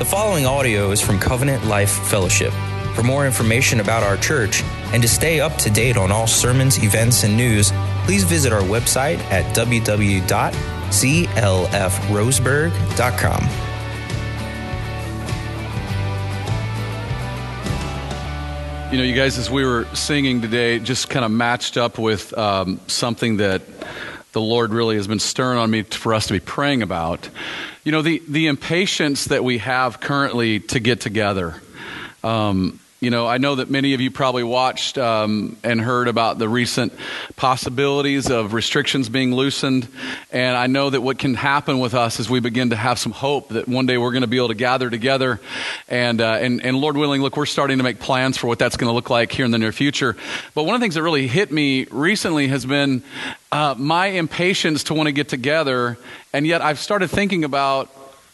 following audio is from Covenant Life Fellowship. For more information about our church and to stay up to date on all sermons, events, and news, please visit our website at www.clfroseburg.com. You know, you guys, as we were singing today, just kind of matched up with something that the Lord really has been stirring on me for us to be praying about. You know, the impatience that we have currently to get together. You know, I know that many of you probably watched and heard about the recent possibilities of restrictions being loosened. And I know that what can happen with us is we begin to have some hope that one day we're going to be able to gather together. And Lord willing, look, we're starting to make plans for what that's going to look like here in the near future. But one of the things that really hit me recently has been my impatience to want to get together. And yet I've started thinking about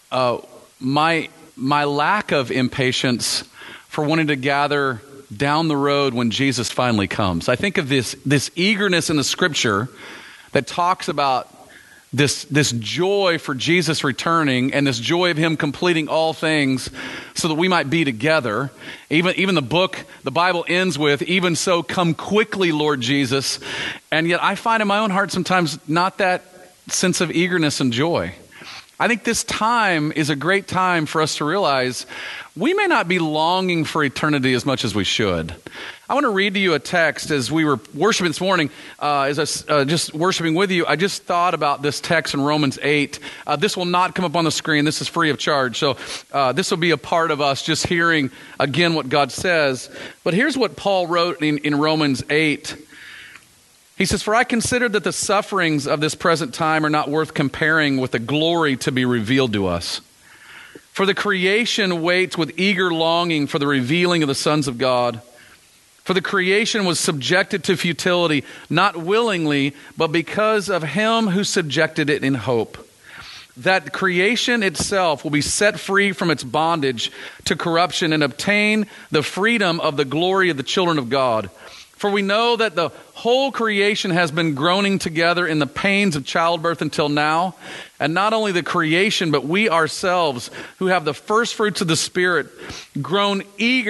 my lack of impatience for wanting to gather down the road when Jesus finally comes. I think of this eagerness in the scripture that talks about this joy for Jesus returning and this joy of him completing all things so that we might be together. Even the Bible ends with, "Even so, come quickly, Lord Jesus." And yet I find in my own heart sometimes not that sense of eagerness and joy. I think this time is a great time for us to realize we may not be longing for eternity as much as we should. I want to read to you a text as we were worshiping this morning. As I was just worshiping with you, I just thought about this text in Romans 8. This will not come up on the screen. This is free of charge. So this will be a part of us just hearing again what God says. But here's what Paul wrote in Romans 8. He says, "For I consider that the sufferings of this present time are not worth comparing with the glory to be revealed to us. For the creation waits with eager longing for the revealing of the sons of God. For the creation was subjected to futility, not willingly, but because of him who subjected it in hope. That creation itself will be set free from its bondage to corruption and obtain the freedom of the glory of the children of God. For we know that the whole creation has been groaning together in the pains of childbirth until now. And not only the creation, but we ourselves, who have the first fruits of the Spirit, groan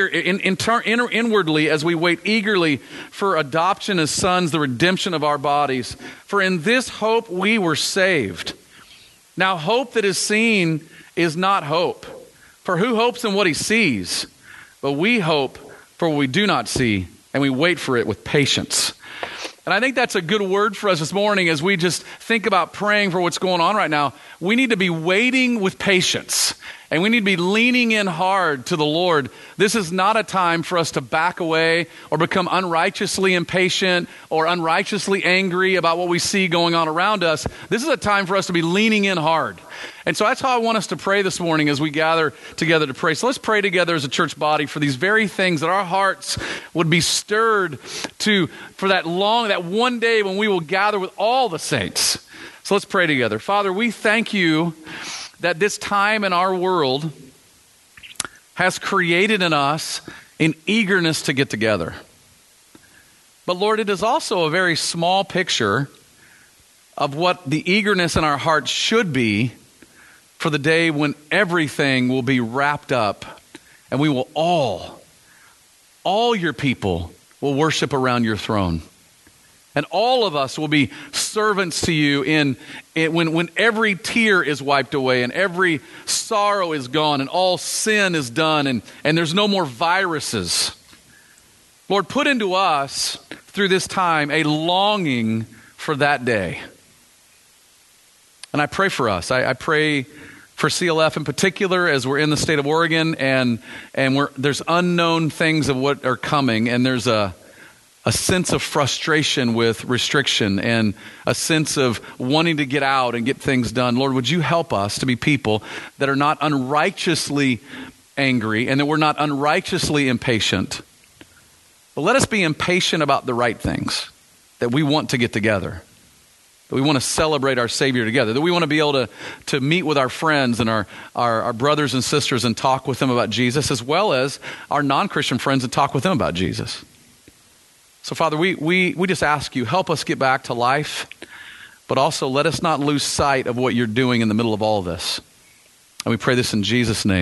inwardly as we wait eagerly for adoption as sons, the redemption of our bodies. For in this hope we were saved. Now hope that is seen is not hope. For who hopes in what he sees? But we hope for what we do not see, and we wait for it with patience." And I think that's a good word for us this morning as we just think about praying for what's going on right now. We need to be waiting with patience, and we need to be leaning in hard to the Lord. This is not a time for us to back away or become unrighteously impatient or unrighteously angry about what we see going on around us. This is a time for us to be leaning in hard. And so that's how I want us to pray this morning as we gather together to pray. So let's pray together as a church body for these very things, that our hearts would be stirred for that one day when we will gather with all the saints. So let's pray together. Father, we thank you that this time in our world has created in us an eagerness to get together. But Lord, it is also a very small picture of what the eagerness in our hearts should be for the day when everything will be wrapped up and we will all your people will worship around your throne. And all of us will be servants to you when every tear is wiped away and every sorrow is gone and all sin is done and there's no more viruses. Lord, put into us through this time a longing for that day. And I pray for us. I pray for CLF in particular as we're in the state of Oregon and there's unknown things of what are coming, and there's a sense of frustration with restriction and a sense of wanting to get out and get things done. Lord, would you help us to be people that are not unrighteously angry and that we're not unrighteously impatient. But let us be impatient about the right things, that we want to get together, that we want to celebrate our Savior together, that we want to be able to meet with our friends and our brothers and sisters and talk with them about Jesus, as well as our non-Christian friends and talk with them about Jesus. So Father, we just ask you, help us get back to life, but also let us not lose sight of what you're doing in the middle of all of this. And we pray this in Jesus' name.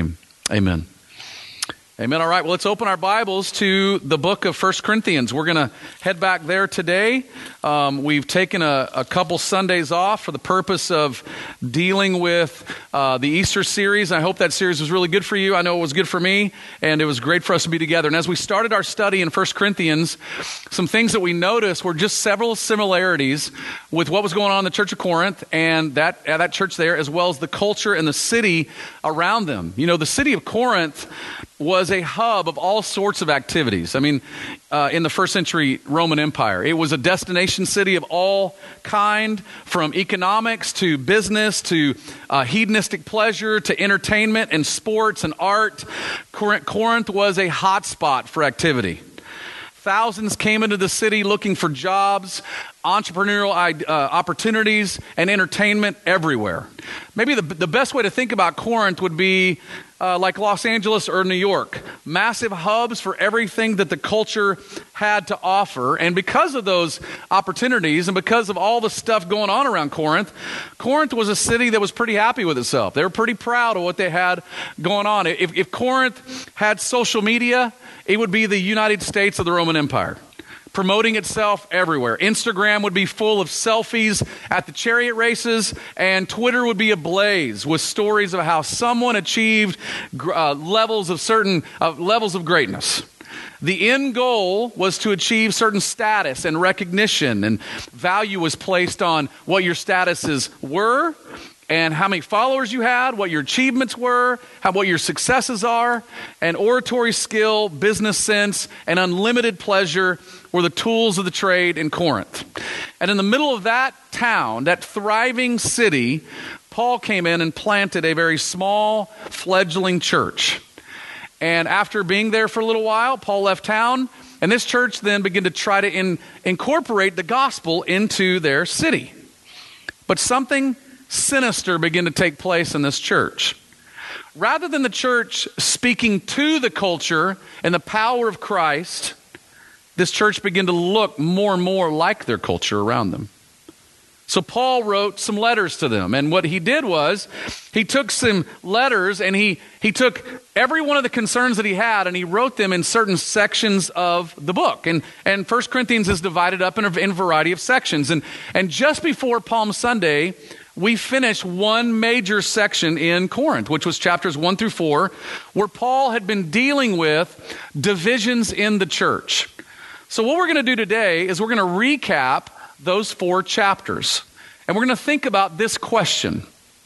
Amen. Amen. All right, well, let's open our Bibles to the book of 1 Corinthians. We're going to head back there today. We've taken a couple Sundays off for the purpose of dealing with the Easter series. I hope that series was really good for you. I know it was good for me, and it was great for us to be together. And as we started our study in 1 Corinthians, some things that we noticed were just several similarities with what was going on in the church of Corinth and that church there, as well as the culture and the city around them. You know, the city of Corinth was a hub of all sorts of activities. I mean, in the first century Roman Empire, it was a destination city of all kind, from economics to business to hedonistic pleasure to entertainment and sports and art. Corinth was a hot spot for activity. Thousands came into the city looking for jobs, entrepreneurial opportunities, and entertainment everywhere. Maybe the best way to think about Corinth would be like Los Angeles or New York. Massive hubs for everything that the culture had to offer. And because of those opportunities and because of all the stuff going on around Corinth, Corinth was a city that was pretty happy with itself. They were pretty proud of what they had going on. If Corinth had social media, it would be the United States of the Roman Empire, promoting itself everywhere. Instagram would be full of selfies at the chariot races, and Twitter would be ablaze with stories of how someone achieved levels of greatness. The end goal was to achieve certain status and recognition, and value was placed on what your statuses were and how many followers you had, what your achievements were, what your successes are, and oratory skill, business sense, and unlimited pleasure were the tools of the trade in Corinth. And in the middle of that town, that thriving city, Paul came in and planted a very small, fledgling church. And after being there for a little while, Paul left town, and this church then began to try to incorporate the gospel into their city. But something sinister began to take place in this church. Rather than the church speaking to the culture and the power of Christ, this church began to look more and more like their culture around them. So Paul wrote some letters to them, and what he did was he took some letters and he took every one of the concerns that he had and he wrote them in certain sections of the book. And 1 Corinthians is divided up in a variety of sections. And just before Palm Sunday, we finished one major section in Corinth, which was chapters 1 through 4, where Paul had been dealing with divisions in the church. So what we're going to do today is we're going to recap those 4 chapters. And we're going to think about this question: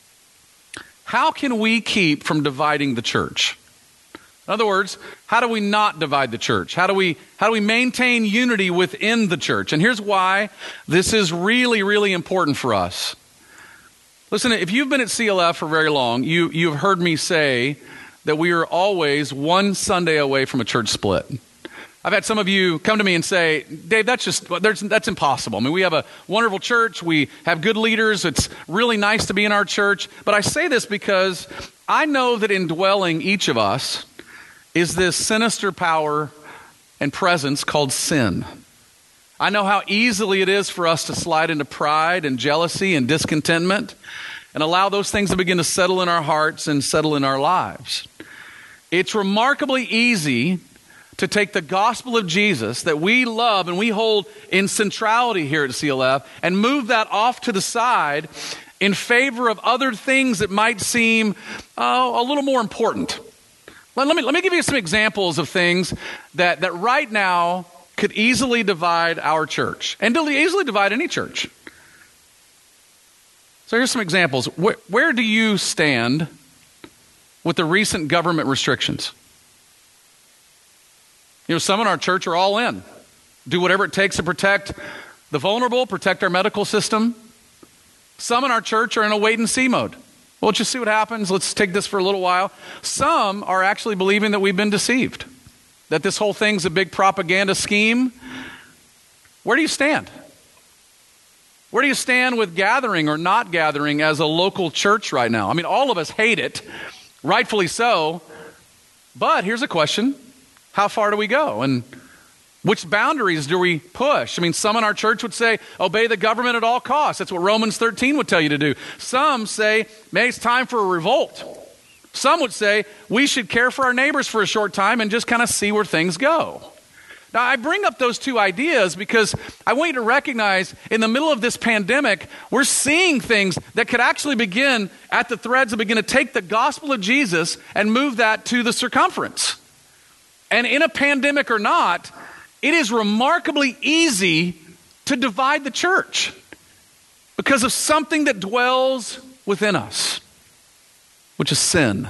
how can we keep from dividing the church? In other words, how do we not divide the church? How do we maintain unity within the church? And here's why this is really, really important for us. Listen, if you've been at CLF for very long, you've heard me say that we are always one Sunday away from a church split. I've had some of you come to me and say, Dave, that's impossible. I mean, we have a wonderful church. We have good leaders. It's really nice to be in our church. But I say this because I know that indwelling each of us is this sinister power and presence called sin. I know how easily it is for us to slide into pride and jealousy and discontentment and allow those things to begin to settle in our hearts and settle in our lives. It's remarkably easy to take the gospel of Jesus that we love and we hold in centrality here at CLF and move that off to the side in favor of other things that might seem a little more important. Let me give you some examples of things that right now could easily divide our church and easily divide any church. So here's some examples. Where do you stand with the recent government restrictions? You know, some in our church are all in. Do whatever it takes to protect the vulnerable, protect our medical system. Some in our church are in a wait-and-see mode. Well, let's just see what happens. Let's take this for a little while. Some are actually believing that we've been deceived, that this whole thing's a big propaganda scheme. Where do you stand? Where do you stand with gathering or not gathering as a local church right now? I mean, all of us hate it, rightfully so. But here's a question. How far do we go? And which boundaries do we push? I mean, some in our church would say, obey the government at all costs. That's what Romans 13 would tell you to do. Some say, maybe it's time for a revolt. Some would say we should care for our neighbors for a short time and just kind of see where things go. Now, I bring up those two ideas because I want you to recognize in the middle of this pandemic, we're seeing things that could actually begin at the threads and begin to take the gospel of Jesus and move that to the circumference. And in a pandemic or not, it is remarkably easy to divide the church because of something that dwells within us, which is sin.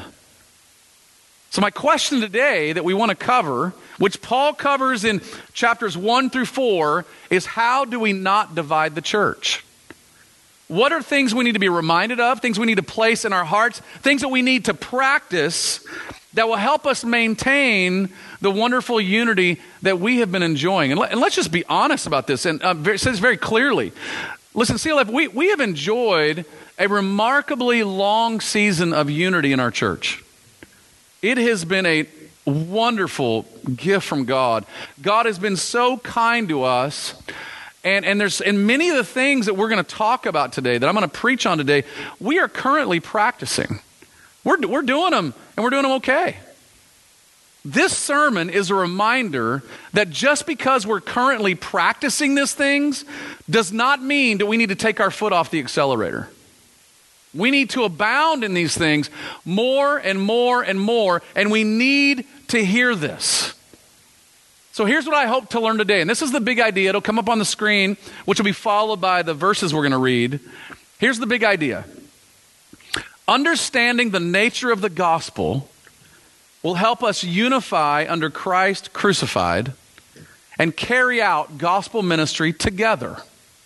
So my question today that we want to cover, which Paul covers in chapters 1 through 4, is how do we not divide the church? What are things we need to be reminded of, things we need to place in our hearts, things that we need to practice that will help us maintain the wonderful unity that we have been enjoying? And let's just be honest about this, and it says very clearly. Listen, CLF, we have enjoyed a remarkably long season of unity in our church. It has been a wonderful gift from God. God has been so kind to us. And many of the things that we're going to talk about today, that I'm going to preach on today, we are currently practicing. We're doing them, and we're doing them okay. This sermon is a reminder that just because we're currently practicing these things does not mean that we need to take our foot off the accelerator. We need to abound in these things more and more and more, and we need to hear this. So here's what I hope to learn today, and this is the big idea. It'll come up on the screen, which will be followed by the verses we're going to read. Here's the big idea. Understanding the nature of the gospel will help us unify under Christ crucified and carry out gospel ministry together.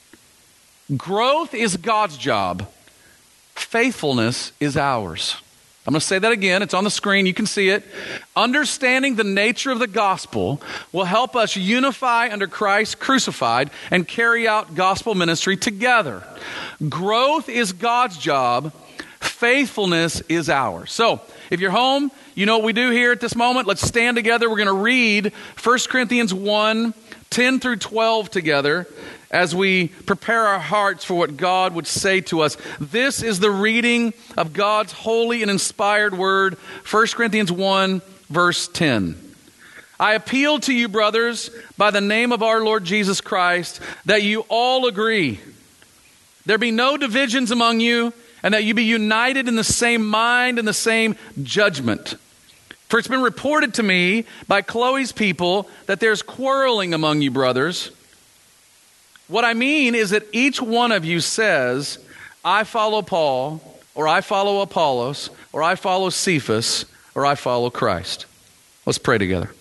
Growth is God's job. Faithfulness is ours. I'm going to say that again. It's on the screen. You can see it. Understanding the nature of the gospel will help us unify under Christ crucified and carry out gospel ministry together. Growth is God's job. Faithfulness is ours. So, if you're home, you know what we do here at this moment. Let's stand together. We're going to read 1 Corinthians 1, 10 through 12 together as we prepare our hearts for what God would say to us. This is the reading of God's holy and inspired word, 1 Corinthians 1, verse 10. I appeal to you, brothers, by the name of our Lord Jesus Christ, that you all agree. There be no divisions among you, and that you be united in the same mind and the same judgment. For it's been reported to me by Chloe's people that there's quarreling among you, brothers. What I mean is that each one of you says, I follow Paul, or I follow Apollos, or I follow Cephas, or I follow Christ. Let's pray together.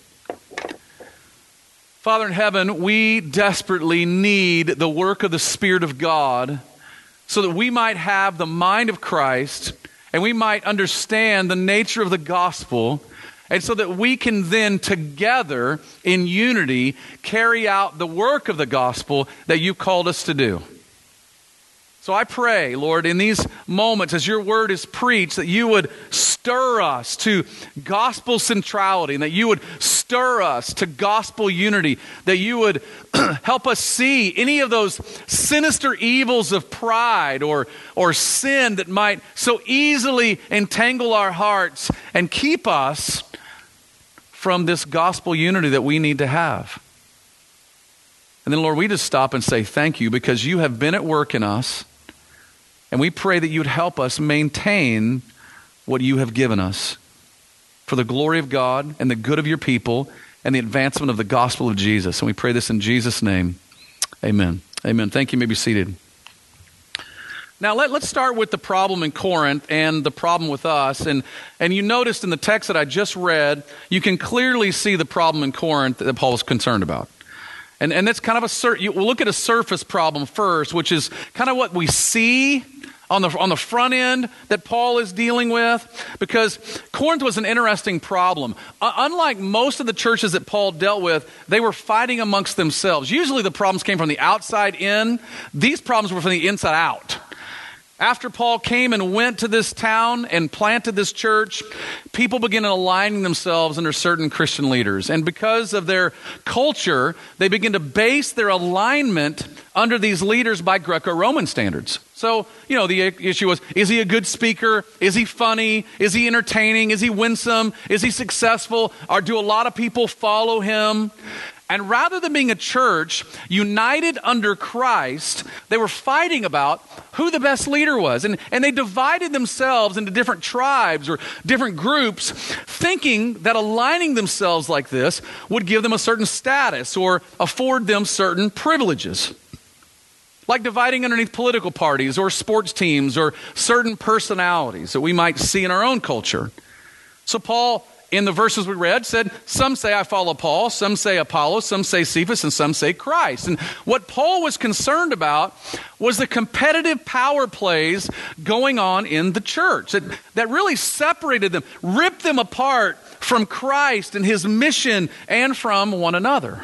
Father in heaven, we desperately need the work of the Spirit of God so that we might have the mind of Christ and we might understand the nature of the gospel, and so that we can then together in unity carry out the work of the gospel that you called us to do. So I pray, Lord, in these moments as your word is preached, that you would stir us to gospel centrality, and that you would stir us to gospel unity, that you would help us see any of those sinister evils of pride or sin that might so easily entangle our hearts and keep us from this gospel unity that we need to have. And then, Lord, we just stop and say thank you because you have been at work in us. And we pray that you'd help us maintain what you have given us for the glory of God and the good of your people and the advancement of the gospel of Jesus. And we pray this in Jesus' name. Amen. Amen. Thank you. You may be seated. Now, let's start with the problem in Corinth and the problem with us. And you noticed in the text that I just read, you can clearly see the problem in Corinth that Paul was concerned about. And that's kind of we'll look at a surface problem first, which is kind of what we see on the front end that Paul is dealing with, because Corinth was an interesting problem. Unlike most of the churches that Paul dealt with, they were fighting amongst themselves. Usually the problems came from the outside in. These problems were from the inside out. After Paul came and went to this town and planted this church, people began aligning themselves under certain Christian leaders. And because of their culture, they began to base their alignment under these leaders by Greco-Roman standards. So, the issue was, is he a good speaker? Is he funny? Is he entertaining? Is he winsome? Is he successful? Or do a lot of people follow him? And rather than being a church united under Christ, they were fighting about who the best leader was. And they divided themselves into different tribes or different groups, thinking that aligning themselves like this would give them a certain status or afford them certain privileges. Like dividing underneath political parties or sports teams or certain personalities that we might see in our own culture. So Paul, in the verses we read, said, some say I follow Paul, some say Apollos, some say Cephas, and some say Christ. And what Paul was concerned about was the competitive power plays going on in the church that really separated them, ripped them apart from Christ and his mission and from one another.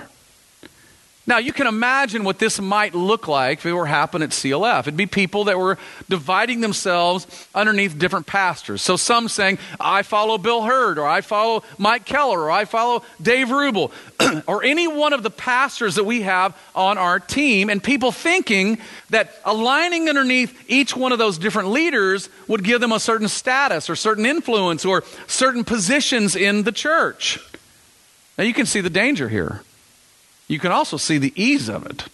Now, you can imagine what this might look like if it were happen at CLF. It'd be people that were dividing themselves underneath different pastors. So some saying, I follow Bill Hurd, or I follow Mike Keller, or I follow Dave Rubel, or any one of the pastors that we have on our team, and people thinking that aligning underneath each one of those different leaders would give them a certain status or certain influence or certain positions in the church. Now, you can see the danger here. You can also see the ease of it.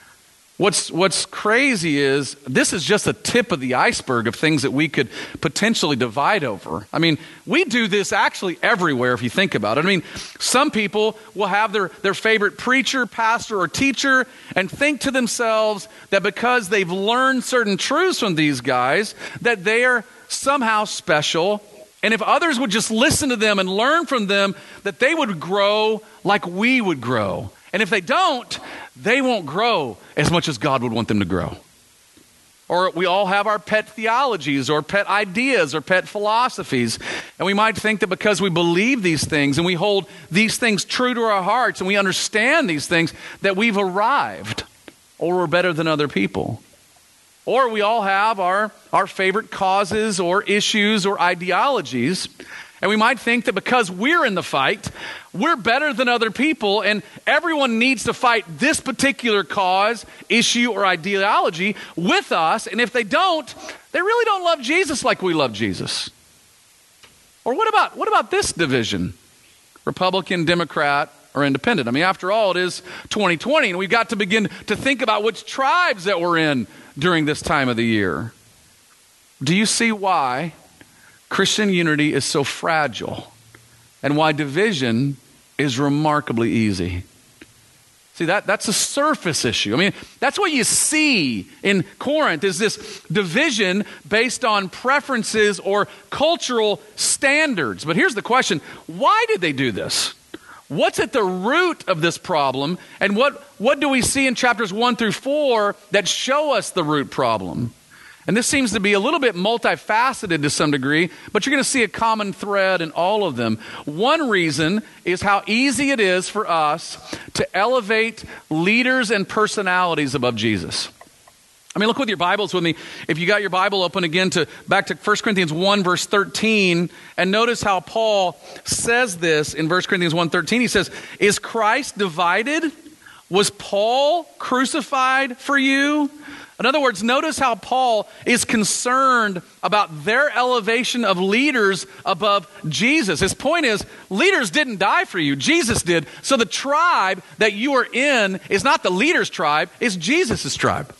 What's crazy is this is just a tip of the iceberg of things that we could potentially divide over. I mean, we do this actually everywhere if you think about it. I mean, some people will have their favorite preacher, pastor, or teacher and think to themselves that because they've learned certain truths from these guys, that they are somehow special. And if others would just listen to them and learn from them, that they would grow like we would grow. And if they don't, they won't grow as much as God would want them to grow. Or we all have our pet theologies or pet ideas or pet philosophies. And we might think that because we believe these things and we hold these things true to our hearts and we understand these things, that we've arrived or we're better than other people. Or we all have our favorite causes or issues or ideologies. And we might think that because we're in the fight, we're better than other people, and everyone needs to fight this particular cause, issue, or ideology with us. And if they don't, they really don't love Jesus like we love Jesus. Or what about this division? Republican, Democrat, or Independent? I mean, after all, it is 2020, and we've got to begin to think about which tribes that we're in during this time of the year. Do you see why Christian unity is so fragile and why division is remarkably easy? See, that's a surface issue. I mean, that's what you see in Corinth is this division based on preferences or cultural standards. But here's the question, why did they do this? What's at the root of this problem? And what do we see in chapters 1 through 4 that show us the root problem? And this seems to be a little bit multifaceted to some degree, but you're going to see a common thread in all of them. One reason is how easy it is for us to elevate leaders and personalities above Jesus. I mean, look with your Bibles with me. If you got your Bible open again back to 1 Corinthians 1, verse 13, and notice how Paul says this in 1 Corinthians 1:13. He says, "Is Christ divided? Was Paul crucified for you?" In other words, notice how Paul is concerned about their elevation of leaders above Jesus. His point is, leaders didn't die for you. Jesus did. So the tribe that you are in is not the leader's tribe, it's Jesus' tribe.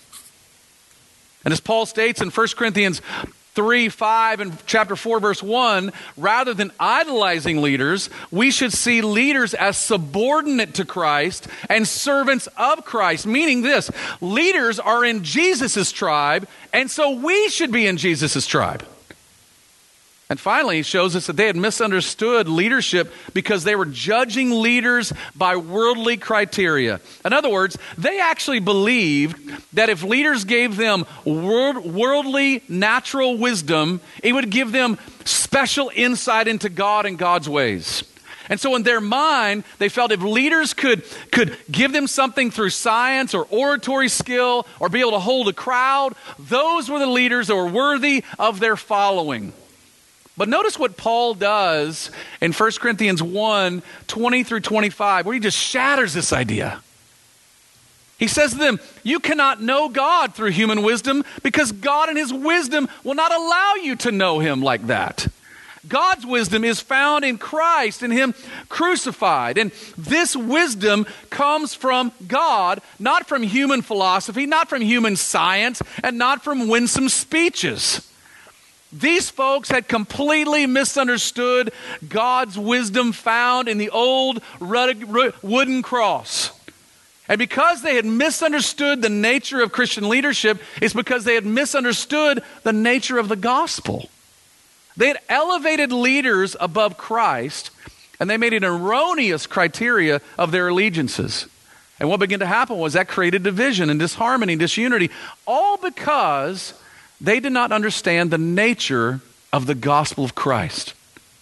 And as Paul states in 1 Corinthians 3:5 and chapter 4, verse 1, rather than idolizing leaders, we should see leaders as subordinate to Christ and servants of Christ. Meaning this, leaders are in Jesus' tribe, and so we should be in Jesus' tribe. And finally, he shows us that they had misunderstood leadership because they were judging leaders by worldly criteria. In other words, they actually believed that if leaders gave them worldly, natural wisdom, it would give them special insight into God and God's ways. And so in their mind, they felt if leaders could give them something through science or oratory skill or be able to hold a crowd, those were the leaders that were worthy of their following. But notice what Paul does in 1 Corinthians 1, 20 through 25, where he just shatters this idea. He says to them, you cannot know God through human wisdom because God in his wisdom will not allow you to know him like that. God's wisdom is found in Christ, in him crucified. And this wisdom comes from God, not from human philosophy, not from human science, and not from winsome speeches. These folks had completely misunderstood God's wisdom found in the old wooden cross. And because they had misunderstood the nature of Christian leadership, it's because they had misunderstood the nature of the gospel. They had elevated leaders above Christ, and they made an erroneous criteria of their allegiances. And what began to happen was that created division and disharmony, disunity, all because they did not understand the nature of the gospel of Christ.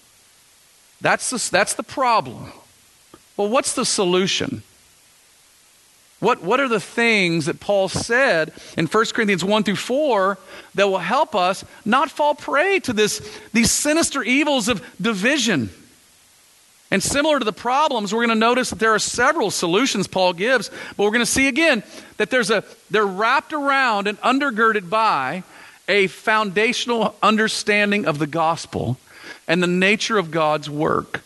That's the problem. Well, what's the solution? What are the things that Paul said in 1 Corinthians 1 through 4 that will help us not fall prey to these sinister evils of division? And similar to the problems, we're going to notice that there are several solutions Paul gives, but we're going to see again that they're wrapped around and undergirded by a foundational understanding of the gospel and the nature of God's work.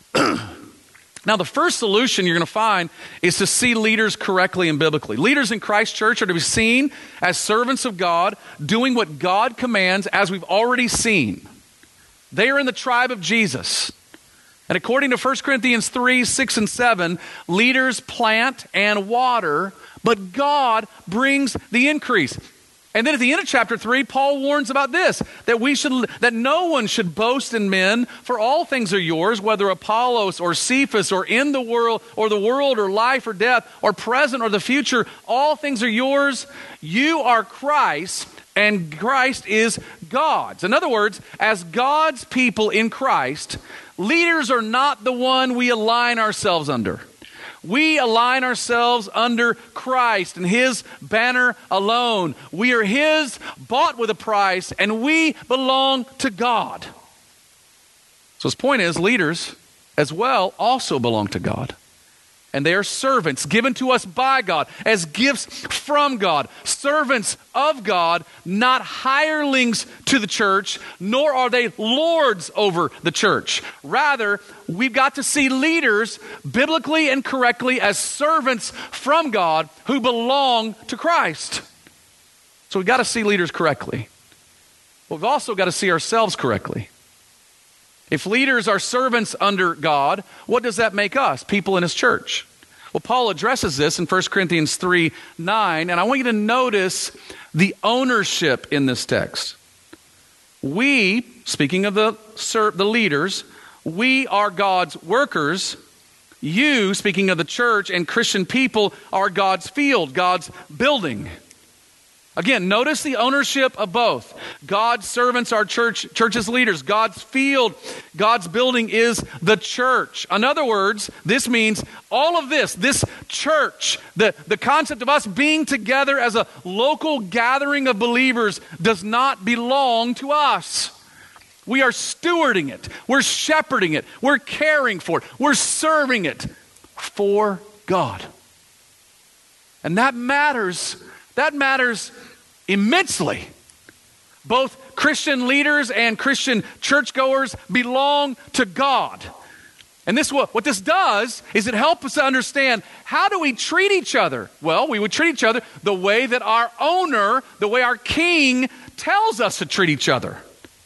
Now, the first solution you're going to find is to see leaders correctly and biblically. Leaders in Christ Church are to be seen as servants of God, doing what God commands, as we've already seen. They are in the tribe of Jesus. And according to 1 Corinthians 3, 6, and 7, leaders plant and water, but God brings the increase. And then at the end of chapter 3, Paul warns about this, that no one should boast in men, for all things are yours, whether Apollos or Cephas or in the world or life or death or present or the future, all things are yours. You are Christ, and Christ is God's. In other words, as God's people in Christ, leaders are not the one we align ourselves under. We align ourselves under Christ and his banner alone. We are his, bought with a price, and we belong to God. So his point is, leaders as well also belong to God. And they are servants given to us by God as gifts from God. Servants of God, not hirelings to the church, nor are they lords over the church. Rather, we've got to see leaders biblically and correctly as servants from God who belong to Christ. So we've got to see leaders correctly. But we've also got to see ourselves correctly. If leaders are servants under God, what does that make us? People in his church. Well, Paul addresses this in 1 Corinthians 3, 9, and I want you to notice the ownership in this text. We, speaking of the leaders, we are God's workers. You, speaking of the church and Christian people, are God's field, God's building. Again, notice the ownership of both. God's servants are church's leaders. God's field, God's building is the church. In other words, this means all of this church, the concept of us being together as a local gathering of believers does not belong to us. We are stewarding it. We're shepherding it. We're caring for it. We're serving it for God. And that matters. That matters immensely. Both Christian leaders and Christian churchgoers belong to God. And what this does is it helps us to understand, how do we treat each other? Well, we would treat each other the way that our owner, the way our king tells us to treat each other.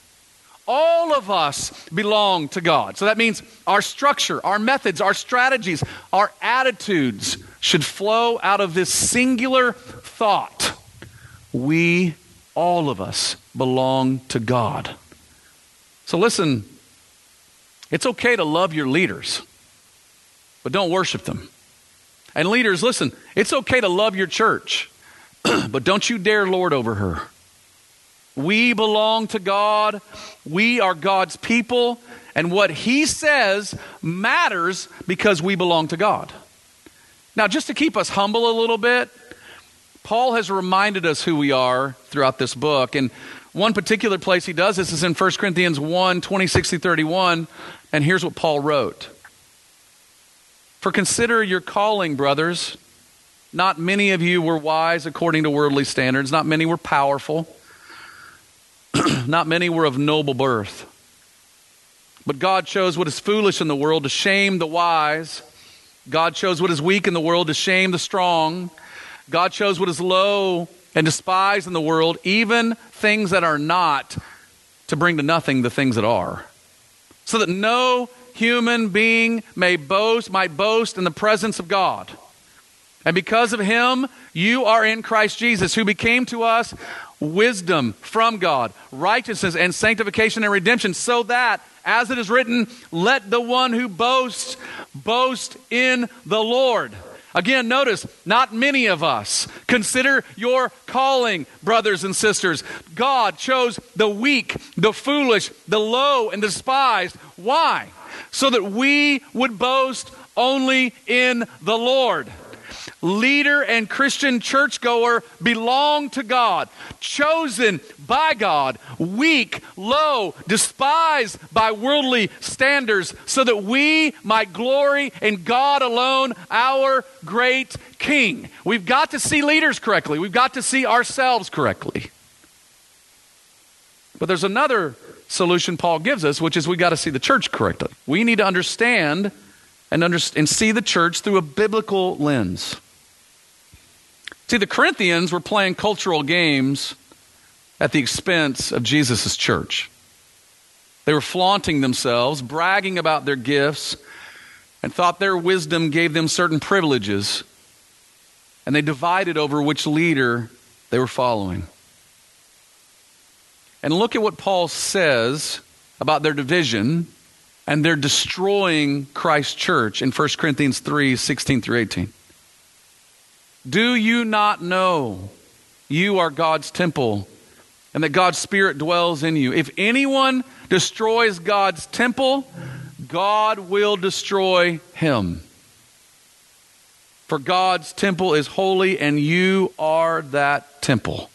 All of us belong to God. So that means our structure, our methods, our strategies, our attitudes should flow out of this singular thought. We, all of us, belong to God. So listen, it's okay to love your leaders, but don't worship them. And leaders, listen, it's okay to love your church, but don't you dare lord over her. We belong to God. We are God's people. And what he says matters because we belong to God. Now, just to keep us humble a little bit, Paul has reminded us who we are throughout this book. And one particular place he does this is in 1 Corinthians 1, 26 through 31. And here's what Paul wrote. For consider your calling, brothers. Not many of you were wise according to worldly standards. Not many were powerful. Not many were of noble birth. But God chose what is foolish in the world to shame the wise. God chose what is weak in the world to shame the strong. God chose what is low and despised in the world, even things that are not, to bring to nothing the things that are, so that no human being might boast in the presence of God. And because of him, you are in Christ Jesus, who became to us wisdom from God, righteousness and sanctification and redemption, so that, as it is written, let the one who boasts, boast in the Lord. Again, notice, not many of us. Consider your calling, brothers and sisters. God chose the weak, the foolish, the low, and the despised. Why? So that we would boast only in the Lord. Leader and Christian churchgoer belong to God, chosen by God, weak, low, despised by worldly standards, so that we might glory in God alone, our great King. We've got to see leaders correctly. We've got to see ourselves correctly. But there's another solution Paul gives us, which is we've got to see the church correctly. We need to understand and see the church through a biblical lens. See, the Corinthians were playing cultural games at the expense of Jesus' church. They were flaunting themselves, bragging about their gifts, and thought their wisdom gave them certain privileges. And they divided over which leader they were following. And look at what Paul says about their division and their destroying Christ's church in 1 Corinthians 3, 16 through 18. Do you not know you are God's temple and that God's Spirit dwells in you? If anyone destroys God's temple, God will destroy him. For God's temple is holy and you are that temple.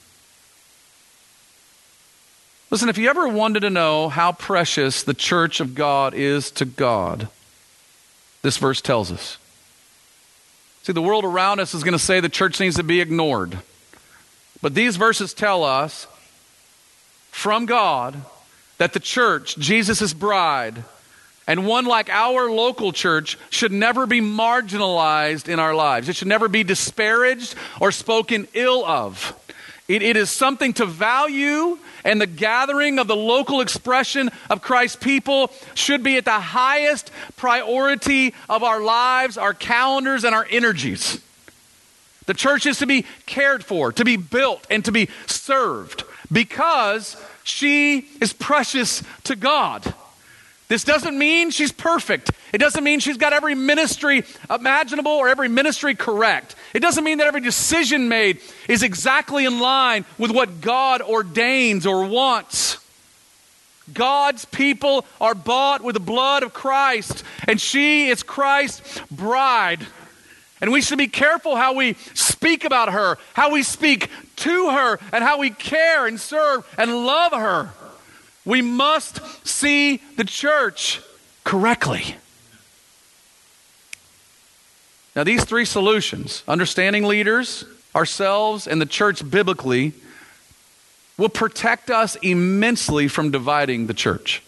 Listen, if you ever wanted to know how precious the church of God is to God, this verse tells us. See, the world around us is going to say the church needs to be ignored. But these verses tell us from God that the church, Jesus' bride, and one like our local church should never be marginalized in our lives. It should never be disparaged or spoken ill of. It is something to value, and the gathering of the local expression of Christ's people should be at the highest priority of our lives, our calendars, and our energies. The church is to be cared for, to be built, and to be served because she is precious to God. This doesn't mean she's perfect. It doesn't mean she's got every ministry imaginable or every ministry correct. It doesn't mean that every decision made is exactly in line with what God ordains or wants. God's people are bought with the blood of Christ, and she is Christ's bride. And we should be careful how we speak about her, how we speak to her, and how we care and serve and love her. We must see the church correctly. Now, these three solutions, understanding leaders, ourselves, and the church biblically, will protect us immensely from dividing the church.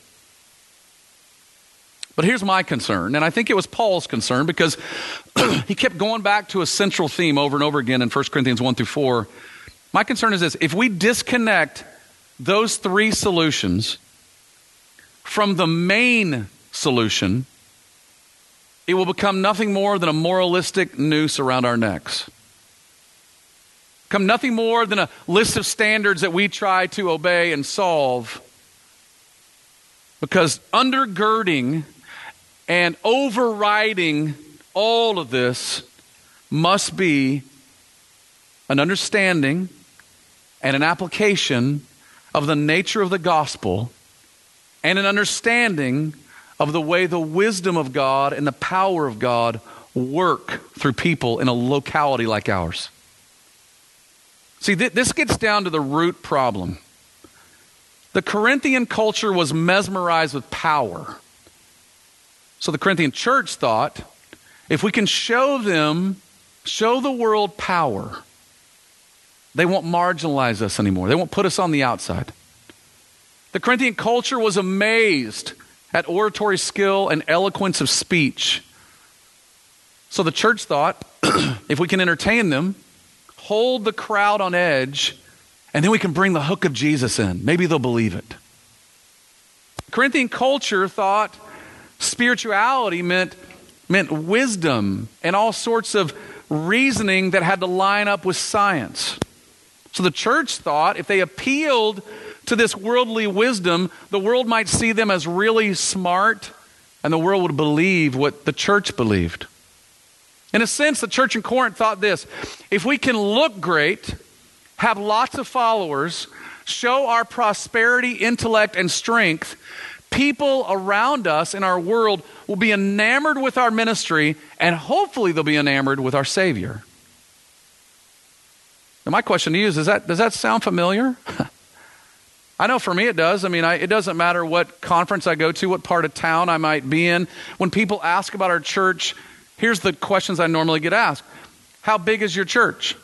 But here's my concern, and I think it was Paul's concern because he kept going back to a central theme over and over again in 1 Corinthians 1 through 4. My concern is this: if we disconnect those three solutions from the main solution, it will become nothing more than a moralistic noose around our necks. Become nothing more than a list of standards that we try to obey and solve. Because undergirding and overriding all of this must be an understanding and an application of the nature of the gospel and an understanding of the way the wisdom of God and the power of God work through people in a locality like ours. See, this gets down to the root problem. The Corinthian culture was mesmerized with power. So the Corinthian church thought, if we can show the world power, they won't marginalize us anymore. They won't put us on the outside. The Corinthian culture was amazed at oratory skill and eloquence of speech. So the church thought, if we can entertain them, hold the crowd on edge, and then we can bring the hook of Jesus in. Maybe they'll believe it. Corinthian culture thought spirituality meant wisdom and all sorts of reasoning that had to line up with science. So the church thought if they appealed to this worldly wisdom, the world might see them as really smart, and the world would believe what the church believed. In a sense, the church in Corinth thought this: if we can look great, have lots of followers, show our prosperity, intellect, and strength, people around us in our world will be enamored with our ministry, and hopefully they'll be enamored with our Savior. Now my question to you is, does that sound familiar? I know for me it does. I mean, it doesn't matter what conference I go to, what part of town I might be in. When people ask about our church, here's the questions I normally get asked. How big is your church?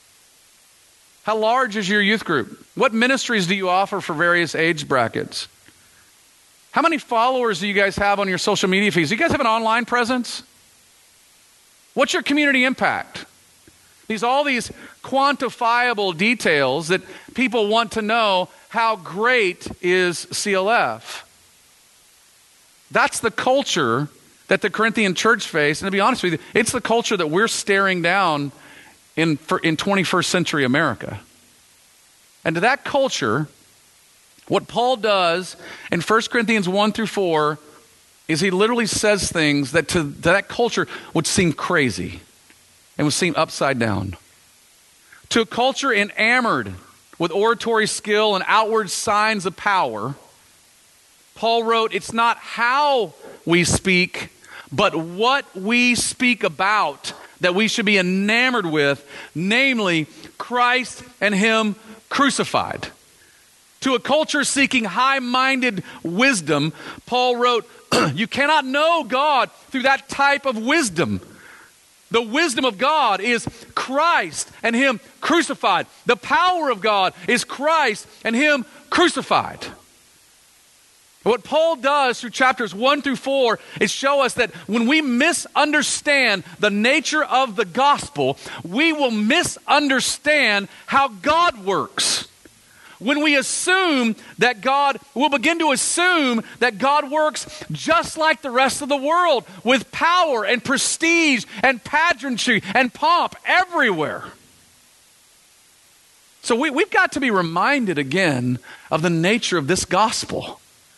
How large is your youth group? What ministries do you offer for various age brackets? How many followers do you guys have on your social media feeds? Do you guys have an online presence? What's your community impact? All these quantifiable details that people want to know. How great is CLF? That's the culture that the Corinthian church faced. And to be honest with you, it's the culture that we're staring down in 21st century America. And to that culture, what Paul does in 1 Corinthians 1 through 4 is he literally says things that to that culture would seem crazy and would seem upside down. To a culture enamored with oratory skill and outward signs of power, Paul wrote, it's not how we speak, but what we speak about that we should be enamored with, namely Christ and Him crucified. To a culture seeking high-minded wisdom, Paul wrote, you cannot know God through that type of wisdom. The wisdom of God is Christ and Him crucified. The power of God is Christ and Him crucified. What Paul does through chapters 1 through 4 is show us that when we misunderstand the nature of the gospel, we will misunderstand how God works. When we assume that we'll begin to assume that God works just like the rest of the world, with power and prestige and pageantry and pomp everywhere. So we've got to be reminded again of the nature of this gospel.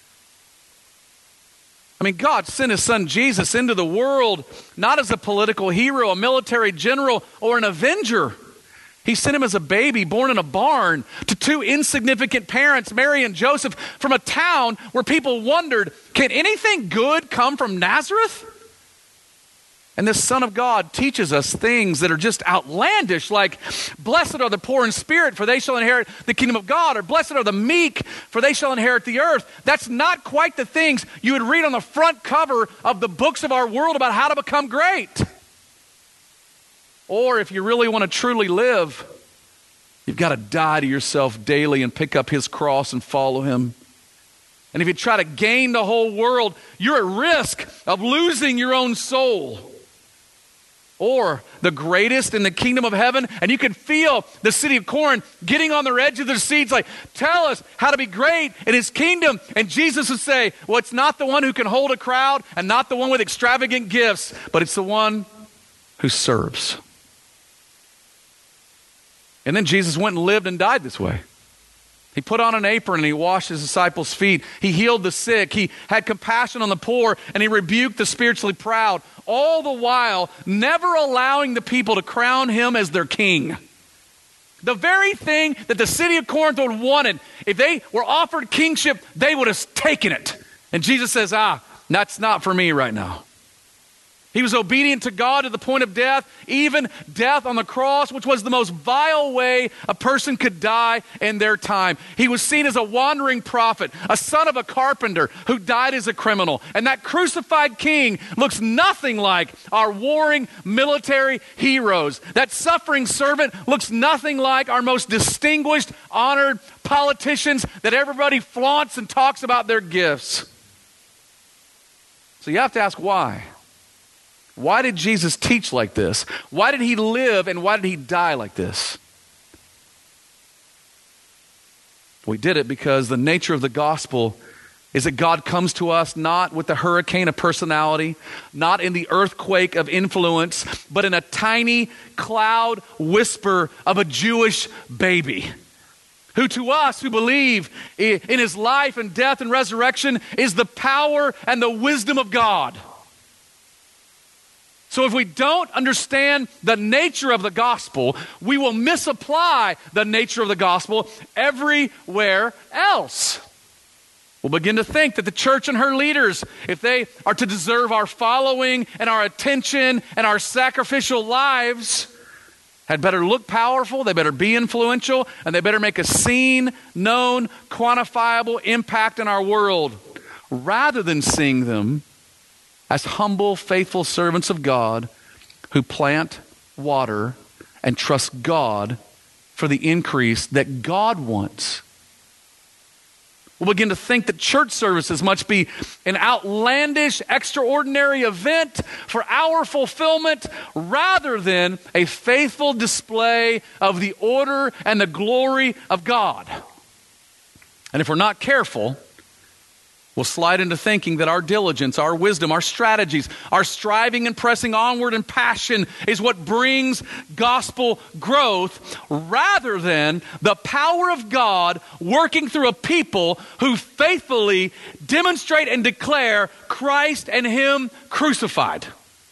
I mean, God sent His Son Jesus into the world not as a political hero, a military general, or an avenger. He sent Him as a baby born in a barn to two insignificant parents, Mary and Joseph, from a town where people wondered, can anything good come from Nazareth? And this Son of God teaches us things that are just outlandish, like, blessed are the poor in spirit, for they shall inherit the kingdom of God, or blessed are the meek, for they shall inherit the earth. That's not quite the things you would read on the front cover of the books of our world about how to become great. Or if you really want to truly live, you've got to die to yourself daily and pick up His cross and follow Him. And if you try to gain the whole world, you're at risk of losing your own soul. Or the greatest in the kingdom of heaven, and you can feel the city of Corinth getting on their edge of their seats like, tell us how to be great in His kingdom. And Jesus would say, well, it's not the one who can hold a crowd and not the one with extravagant gifts, but it's the one who serves. And then Jesus went and lived and died this way. He put on an apron and He washed His disciples' feet. He healed the sick. He had compassion on the poor, and He rebuked the spiritually proud, all the while never allowing the people to crown Him as their king. The very thing that the city of Corinth would have wanted. If they were offered kingship, they would have taken it. And Jesus says, that's not for me right now. He was obedient to God to the point of death, even death on the cross, which was the most vile way a person could die in their time. He was seen as a wandering prophet, a son of a carpenter who died as a criminal. And that crucified king looks nothing like our warring military heroes. That suffering servant looks nothing like our most distinguished, honored politicians that everybody flaunts and talks about their gifts. So you have to ask why. Why did Jesus teach like this? Why did he live and why did he die like this? We did it because the nature of the gospel is that God comes to us not with the hurricane of personality, not in the earthquake of influence, but in a tiny cloud whisper of a Jewish baby, who to us who believe in his life and death and resurrection is the power and the wisdom of God. So if we don't understand the nature of the gospel, we will misapply the nature of the gospel everywhere else. We'll begin to think that the church and her leaders, if they are to deserve our following and our attention and our sacrificial lives, had better look powerful, they better be influential, and they better make a seen, known, quantifiable impact in our world, rather than seeing them as humble, faithful servants of God who plant, water, and trust God for the increase that God wants. We'll begin to think that church services must be an outlandish, extraordinary event for our fulfillment rather than a faithful display of the order and the glory of God. And if we're not careful, we'll slide into thinking that our diligence, our wisdom, our strategies, our striving and pressing onward and passion is what brings gospel growth rather than the power of God working through a people who faithfully demonstrate and declare Christ and Him crucified.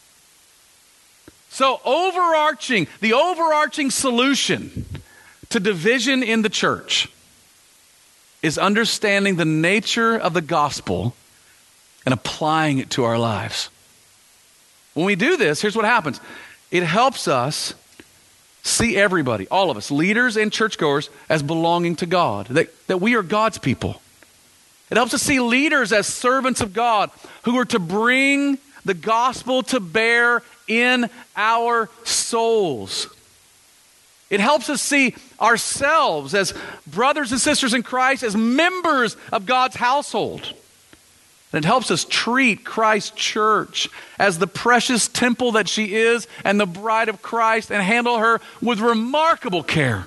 So the overarching solution to division in the church is understanding the nature of the gospel and applying it to our lives. When we do this, here's what happens. It helps us see everybody, all of us, leaders and churchgoers, as belonging to God, that we are God's people. It helps us see leaders as servants of God who are to bring the gospel to bear in our souls. It helps us see ourselves as brothers and sisters in Christ, as members of God's household. And it helps us treat Christ's church as the precious temple that she is and the bride of Christ and handle her with remarkable care.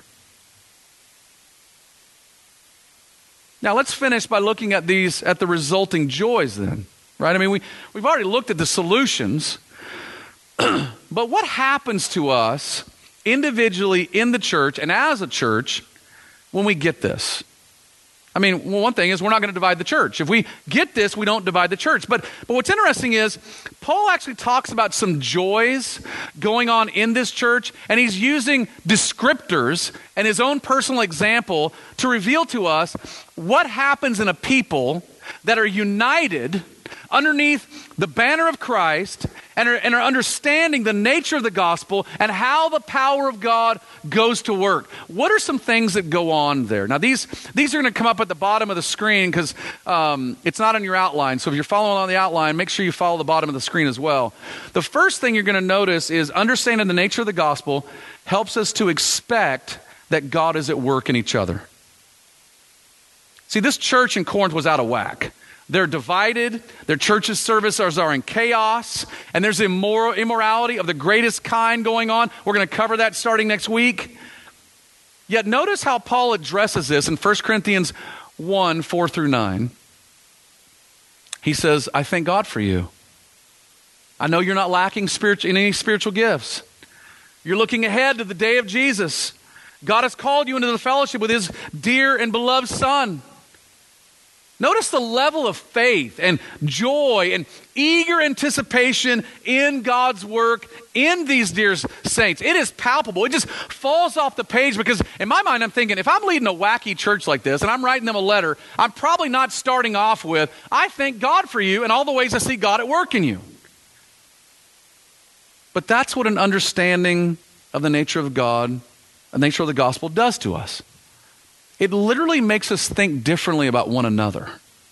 Now let's finish by looking at the resulting joys then. Right? I mean, we've already looked at the solutions, but what happens to us individually in the church and as a church when we get this? I mean, one thing is we're not going to divide the church. If we get this, we don't divide the church. But what's interesting is Paul actually talks about some joys going on in this church, and he's using descriptors and his own personal example to reveal to us what happens in a people that are united underneath the banner of Christ and are understanding the nature of the gospel and how the power of God goes to work. What are some things that go on there? Now, these are going to come up at the bottom of the screen because it's not on your outline. So if you're following on the outline, make sure you follow the bottom of the screen as well. The first thing you're going to notice is understanding the nature of the gospel helps us to expect that God is at work in each other. See, this church in Corinth was out of whack. They're divided, their church's services are in chaos, and there's immorality of the greatest kind going on. We're going to cover that starting next week. Yet notice how Paul addresses this in 1 Corinthians 1, 4 through 9. He says, I thank God for you. I know you're not lacking in any spiritual gifts. You're looking ahead to the day of Jesus. God has called you into the fellowship with His dear and beloved Son. Notice the level of faith and joy and eager anticipation in God's work in these dear saints. It is palpable. It just falls off the page because in my mind I'm thinking, if I'm leading a wacky church like this and I'm writing them a letter, I'm probably not starting off with, I thank God for you and all the ways I see God at work in you. But that's what an understanding of the nature of God, the nature of the gospel does to us. It literally makes us think differently about one another.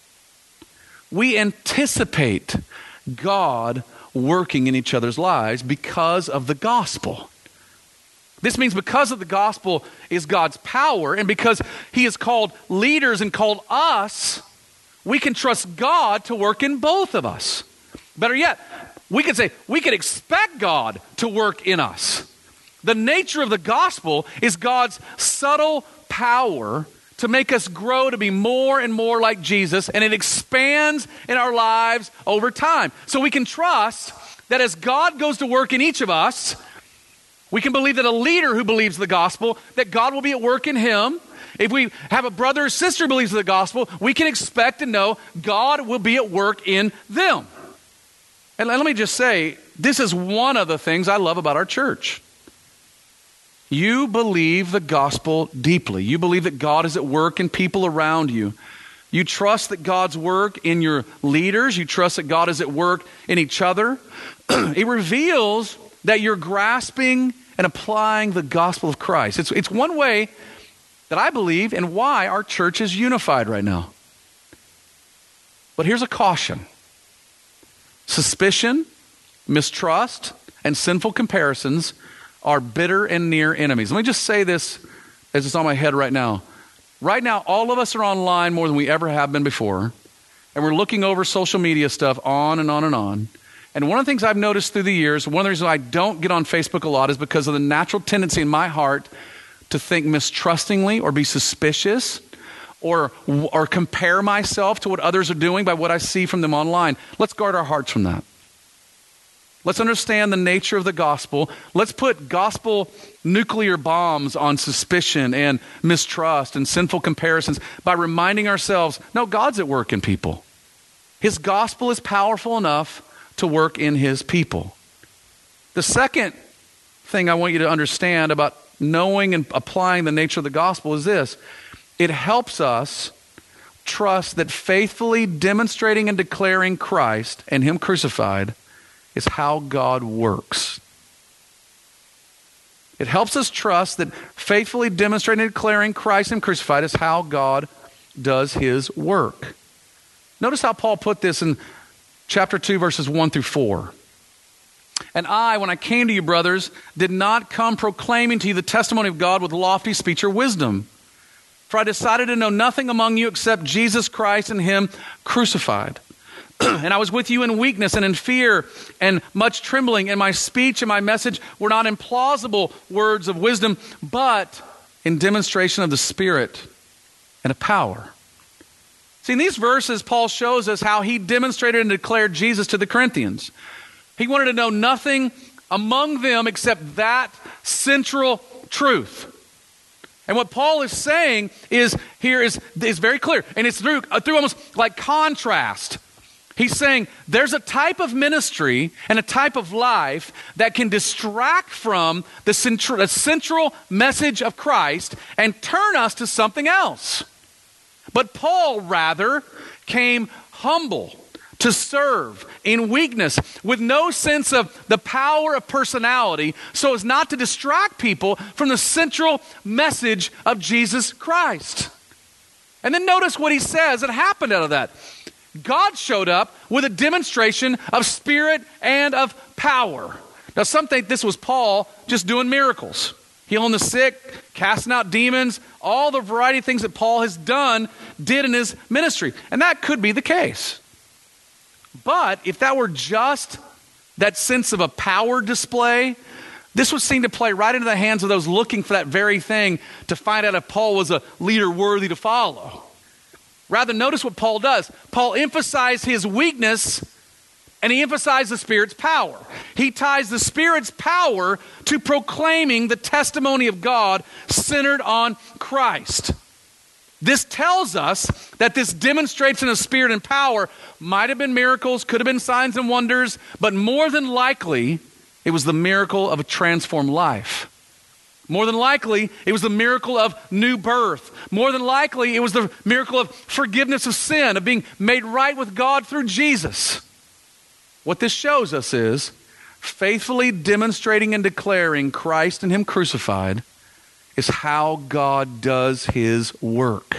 We anticipate God working in each other's lives because of the gospel. This means because of the gospel is God's power, and because he has called leaders and called us, we can trust God to work in both of us. Better yet, we could say we could expect God to work in us. The nature of the gospel is God's subtle power to make us grow to be more and more like Jesus, and it expands in our lives over time. So we can trust that as God goes to work in each of us, we can believe that a leader who believes the gospel, that God will be at work in him. If we have a brother or sister who believes the gospel, we can expect and know God will be at work in them. And let me just say, this is one of the things I love about our church. You believe the gospel deeply. You believe that God is at work in people around you. You trust that God's work in your leaders. You trust that God is at work in each other. It reveals that you're grasping and applying the gospel of Christ. It's one way that I believe and why our church is unified right now. But here's a caution. Suspicion, mistrust, and sinful comparisons are bitter and near enemies. Let me just say this as it's on my head right now. Right now, all of us are online more than we ever have been before, and we're looking over social media stuff on and on and on. And one of the things I've noticed through the years, one of the reasons I don't get on Facebook a lot is because of the natural tendency in my heart to think mistrustingly or be suspicious or compare myself to what others are doing by what I see from them online. Let's guard our hearts from that. Let's understand the nature of the gospel. Let's put gospel nuclear bombs on suspicion and mistrust and sinful comparisons by reminding ourselves, no, God's at work in people. His gospel is powerful enough to work in his people. The second thing I want you to understand about knowing and applying the nature of the gospel is this. It helps us trust that faithfully demonstrating and declaring Christ and him crucified is how God works. It helps us trust that faithfully demonstrating and declaring Christ and crucified is how God does his work. Notice how Paul put this in chapter 2, verses 1 through 4. And I, when I came to you, brothers, did not come proclaiming to you the testimony of God with lofty speech or wisdom. For I decided to know nothing among you except Jesus Christ and him crucified. And I was with you in weakness and in fear and much trembling, and my speech and my message were not in plausible words of wisdom, but in demonstration of the Spirit and of power. See, in these verses, Paul shows us how he demonstrated and declared Jesus to the Corinthians. He wanted to know nothing among them except that central truth. And what Paul is saying is very clear, and it's through almost like contrast. He's saying there's a type of ministry and a type of life that can distract from the central message of Christ and turn us to something else. But Paul rather came humble to serve in weakness with no sense of the power of personality so as not to distract people from the central message of Jesus Christ. And then notice what he says that happened out of that. God showed up with a demonstration of spirit and of power. Now, some think this was Paul just doing miracles, healing the sick, casting out demons, all the variety of things that Paul has did in his ministry. And that could be the case. But if that were just that sense of a power display, this would seem to play right into the hands of those looking for that very thing to find out if Paul was a leader worthy to follow. Rather, notice what Paul does. Paul emphasized his weakness and he emphasized the Spirit's power. He ties the Spirit's power to proclaiming the testimony of God centered on Christ. This tells us that this demonstration of spirit and power might have been miracles, could have been signs and wonders, but more than likely, it was the miracle of a transformed life. More than likely, it was the miracle of new birth. More than likely, it was the miracle of forgiveness of sin, of being made right with God through Jesus. What this shows us is faithfully demonstrating and declaring Christ and Him crucified is how God does His work.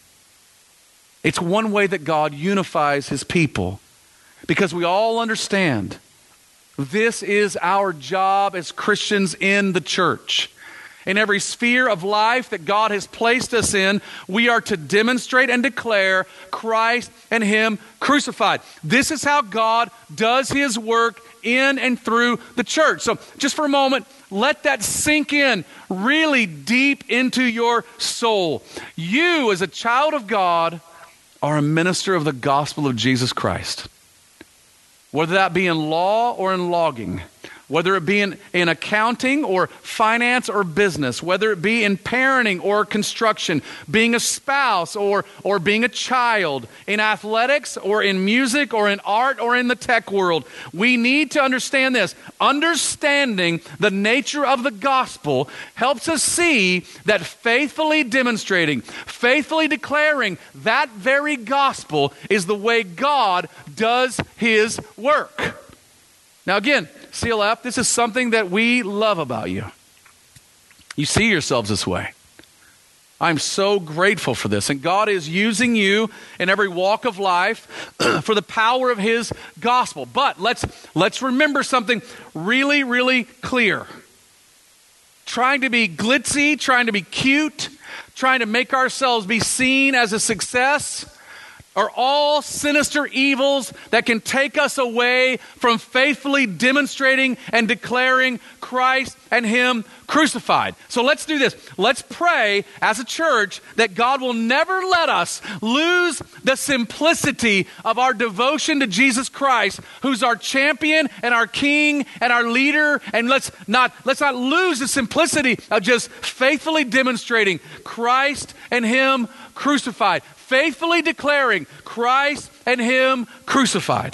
It's one way that God unifies His people, because we all understand this is our job as Christians in the church. In every sphere of life that God has placed us in, we are to demonstrate and declare Christ and Him crucified. This is how God does His work in and through the church. So just for a moment, let that sink in really deep into your soul. You, as a child of God, are a minister of the gospel of Jesus Christ. Whether that be in law or in logging, whether it be in accounting or finance or business, whether it be in parenting or construction, being a spouse or being a child, in athletics or in music or in art or in the tech world, we need to understand this. Understanding the nature of the gospel helps us see that faithfully demonstrating, faithfully declaring that very gospel is the way God does His work. Now again, CLF, this is something that we love about you. You see yourselves this way. I'm so grateful for this. And God is using you in every walk of life for the power of His gospel. But let's remember something really, really clear. Trying to be glitzy, trying to be cute, trying to make ourselves be seen as a success are all sinister evils that can take us away from faithfully demonstrating and declaring Christ and Him crucified. So let's do this. Let's pray as a church that God will never let us lose the simplicity of our devotion to Jesus Christ, who's our champion and our King and our leader. And let's not lose the simplicity of just faithfully demonstrating Christ and Him crucified. Faithfully declaring Christ and Him crucified.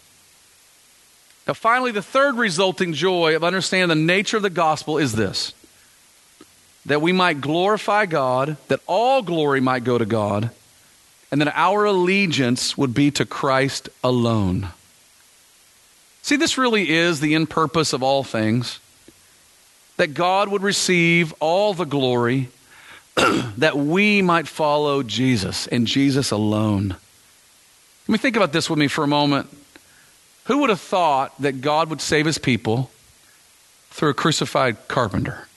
Now finally, the third resulting joy of understanding the nature of the gospel is this: that we might glorify God, that all glory might go to God, and that our allegiance would be to Christ alone. See, this really is the end purpose of all things, that God would receive all the glory, that we might follow Jesus and Jesus alone. Let me think about this with me for a moment. Who would have thought that God would save His people through a crucified carpenter?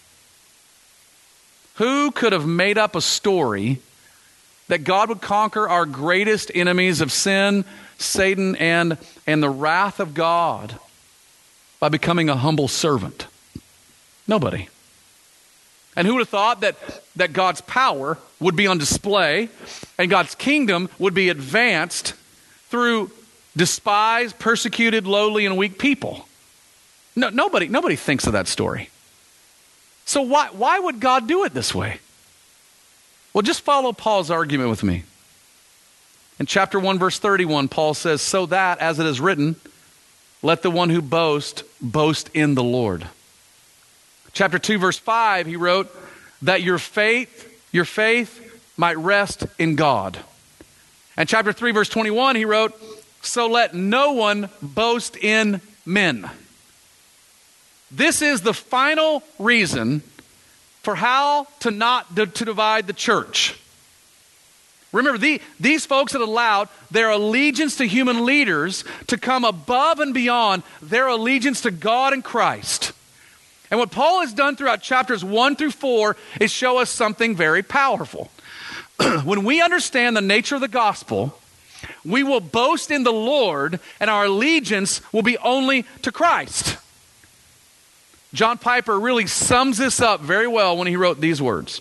Who could have made up a story that God would conquer our greatest enemies of sin, Satan, and the wrath of God by becoming a humble servant? Nobody. And who would have thought that God's power would be on display and God's kingdom would be advanced through despised, persecuted, lowly, and weak people? No, nobody thinks of that story. So why would God do it this way? Well, just follow Paul's argument with me. In chapter 1, verse 31, Paul says, "So that, as it is written, let the one who boast in the Lord." Chapter 2, verse 5, he wrote that your faith might rest in God. And chapter 3, verse 21, he wrote, "So let no one boast in men." This is the final reason for how to divide the church. Remember, these folks had allowed their allegiance to human leaders to come above and beyond their allegiance to God and Christ. And what Paul has done throughout chapters 1 through 4 is show us something very powerful. When we understand the nature of the gospel, we will boast in the Lord, and our allegiance will be only to Christ. John Piper really sums this up very well when he wrote these words: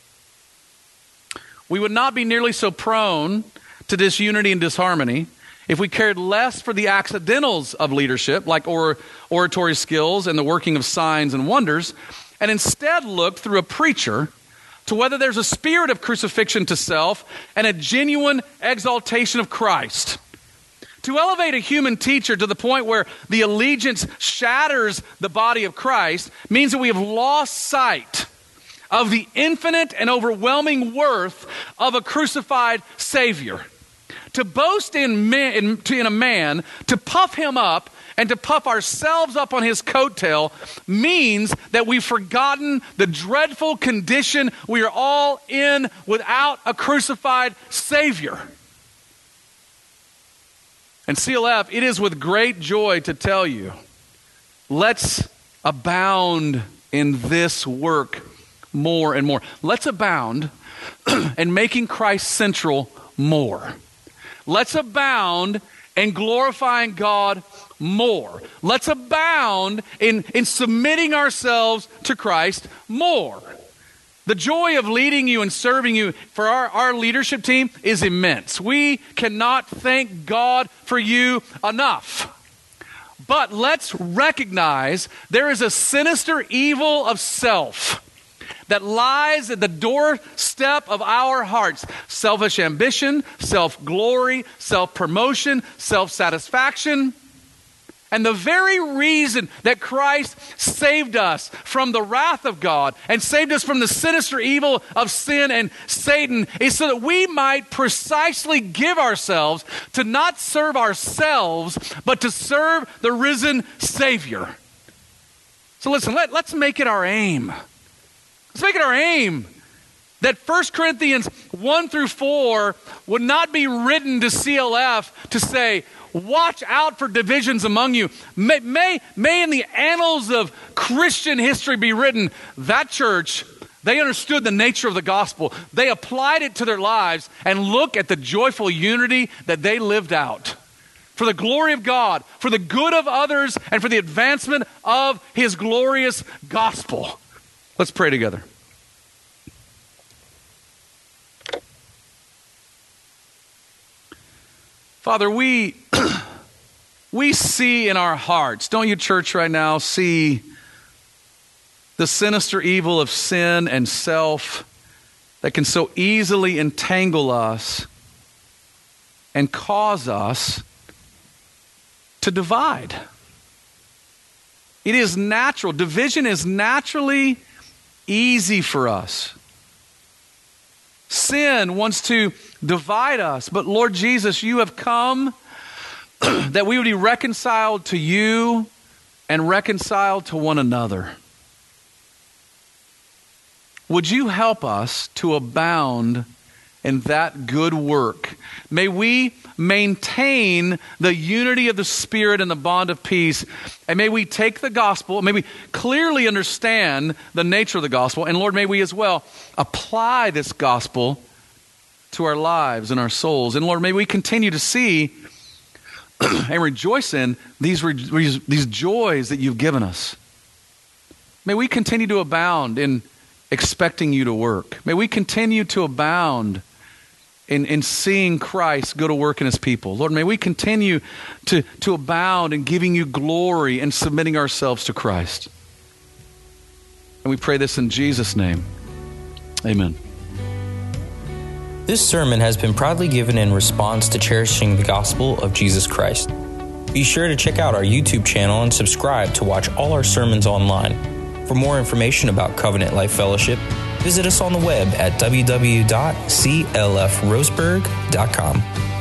"We would not be nearly so prone to disunity and disharmony if we cared less for the accidentals of leadership, like oratory skills and the working of signs and wonders, and instead looked through a preacher to whether there's a spirit of crucifixion to self and a genuine exaltation of Christ. To elevate a human teacher to the point where the allegiance shatters the body of Christ means that we have lost sight of the infinite and overwhelming worth of a crucified Savior. To boast in a man, to puff him up, and to puff ourselves up on his coattail means that we've forgotten the dreadful condition we are all in without a crucified Savior. And CLF, it is with great joy to tell you, let's abound in this work more and more. Let's abound in making Christ central more. Let's abound in glorifying God more. Let's abound in submitting ourselves to Christ more. The joy of leading you and serving you for our leadership team is immense. We cannot thank God for you enough. But let's recognize there is a sinister evil of self that lies at the doorstep of our hearts. Selfish ambition, self-glory, self-promotion, self-satisfaction. And the very reason that Christ saved us from the wrath of God and saved us from the sinister evil of sin and Satan is so that we might precisely give ourselves to not serve ourselves, but to serve the risen Savior. So listen, let's make it our aim. Let's make it our aim that 1 Corinthians 1 through 4 would not be written to CLF to say, watch out for divisions among you. May in the annals of Christian history be written, that church, they understood the nature of the gospel. They applied it to their lives, and look at the joyful unity that they lived out. For the glory of God, for the good of others, and for the advancement of his glorious gospel. Let's pray together. Father, we see in our hearts, don't you, church, right now, see the sinister evil of sin and self that can so easily entangle us and cause us to divide. It is natural. Division is naturally easy for us. Sin wants to divide us, but Lord Jesus, you have come that we would be reconciled to you and reconciled to one another. Would you help us to abound in that good work? May we maintain the unity of the Spirit and the bond of peace, and may we take the gospel, may we clearly understand the nature of the gospel, and Lord, may we as well apply this gospel to our lives and our souls. And Lord, may we continue to see and rejoice in these joys that you've given us. May we continue to abound in expecting you to work. May we continue to abound in seeing Christ go to work in his people. Lord, may we continue to abound in giving you glory and submitting ourselves to Christ. And we pray this in Jesus' name. Amen. This sermon has been proudly given in response to cherishing the gospel of Jesus Christ. Be sure to check out our YouTube channel and subscribe to watch all our sermons online. For more information about Covenant Life Fellowship, visit us on the web at www.clfroseburg.com.